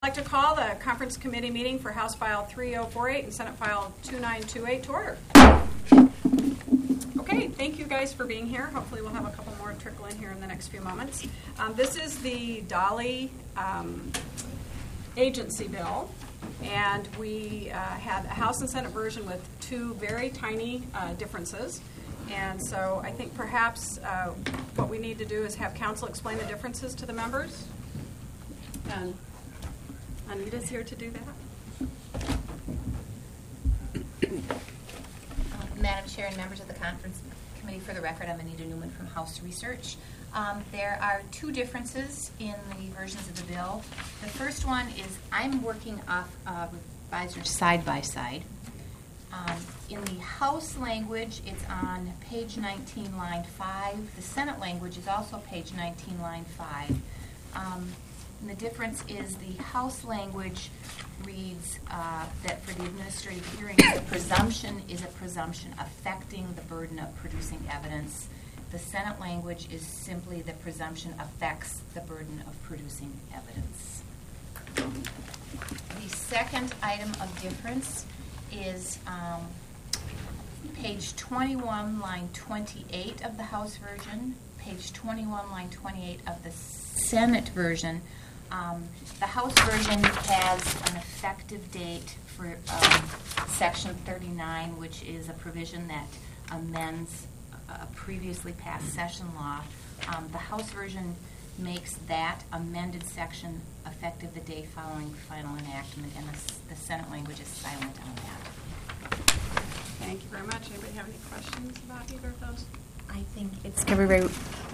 I'd like to call the conference committee meeting for House File 3048 and Senate File 2928 to order. Okay, thank you guys for being here. Hopefully we'll have a couple more trickle in here in the next few moments. This is the Dolly agency bill, and we had a House and Senate version with two very tiny differences. And so I think perhaps what we need to do is have council explain the differences to the members. And Anita's here to do that. Madam Chair and members of the conference committee, for the record, I'm Anita Newman from House Research. There are two differences in the versions of the bill. The first one is I'm working off revisers side by side. In the House language, it's on page 19, line 5. The Senate language is also page 19, line 5. And the difference is the House language reads that for the administrative hearing, the presumption is a presumption affecting the burden of producing evidence. The Senate language is simply the presumption affects the burden of producing evidence. The second item of difference is page 21, line 28 of the House version, page 21, line 28 of the Senate version. The House version has an effective date for Section 39, which is a provision that amends a previously passed session law. The House version makes that amended section effective the day following final enactment, and the Senate language is silent on that. Thank you very much. Anybody have any questions about either of those? I think it's covered very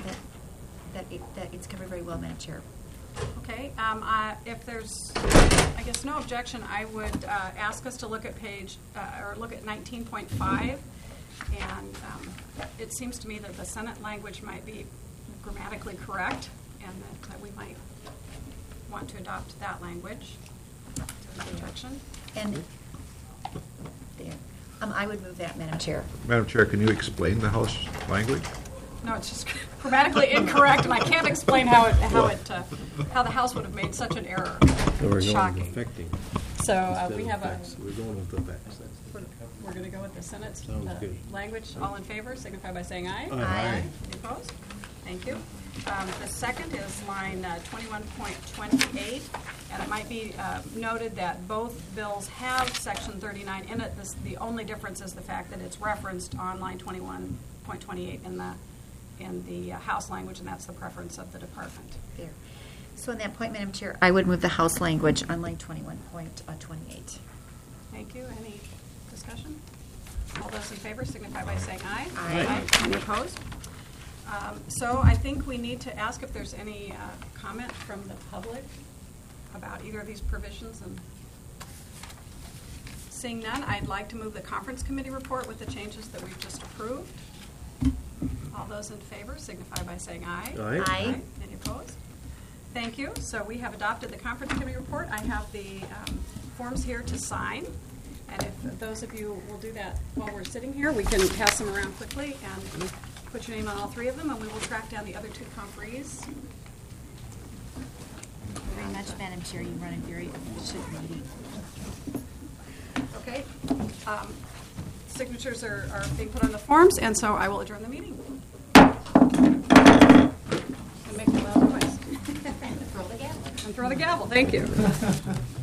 it's covered very well, Madam Chair. Okay. If there's, I guess, no objection, I would ask us to look at look at 19.5, and it seems to me that the Senate language might be grammatically correct, and that we might want to adopt that language. Is there no objection? And there, I would move that, Madam Chair. Madam Chair, can you explain the House language? No, it's just grammatically incorrect, and I can't explain how the House would have made such an error. So we're shocking. going with affecting. So we have We're going with the facts. We're going to go with the Senate good. language. All in favor, signify by saying aye. Aye. Any opposed? Thank you. The second is line 21.28, and it might be noted that both bills have Section 39 in it. The only difference is the fact that it's referenced on line 21.28 in the House language, and that's the preference of the department. There. So on that point, Madam Chair, I would move the House language on line 21.28. Thank you. Any discussion? All those in favor signify by saying aye. Aye. Any opposed? So I think we need to ask if there's any comment from the public about either of these provisions. And seeing none, I'd like to move the conference committee report with the changes that we've just approved. All those in favor signify by saying aye. Aye. Aye. Any opposed? Thank you. So we have adopted the conference committee report. I have the forms here to sign. And if those of you will do that while we're sitting here, we can pass them around quickly and put your name on all three of them, and we will track down the other two conferees. Very much, Madam Chair. You run a very efficient meeting. Okay. Signatures are being put on the forms, and so I will adjourn the meeting. And make a loud noise. Throw the gavel. And throw the gavel. Thank you.